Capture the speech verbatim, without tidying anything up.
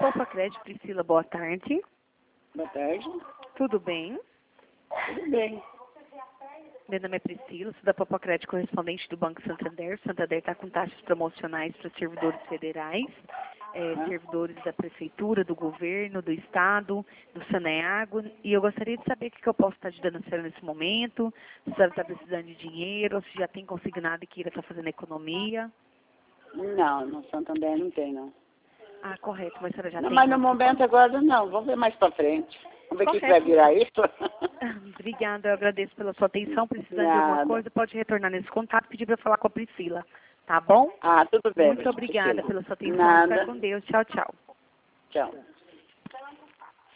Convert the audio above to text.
Popocred, Priscila, boa tarde. Boa tarde. Tudo bem? Tudo bem. Meu nome é Priscila, sou da Popocred, correspondente do Banco Santander. O Santander está com taxas promocionais para servidores federais, é, Ah. servidores da Prefeitura, do Governo, do Estado, do Saneago. E eu gostaria de saber o que que eu posso estar te dando a senhora nesse momento, se a senhora está precisando de dinheiro, ou se já tem consignado e queira estar fazendo economia. Não, no Santander não tem, não. Ah, correto, mas a senhora já Não, tem. mas no momento agora não. Vamos ver mais pra frente. Vamos ver o que que vai Correto. virar isso. Obrigada, eu agradeço pela sua atenção. Precisando de Nada. alguma coisa, pode retornar nesse contato e pedir para falar com a Priscila. Tá bom? Ah, tudo bem. Muito obrigada Priscila. pela sua atenção. Nada. Fica com Deus. Tchau, tchau. Tchau.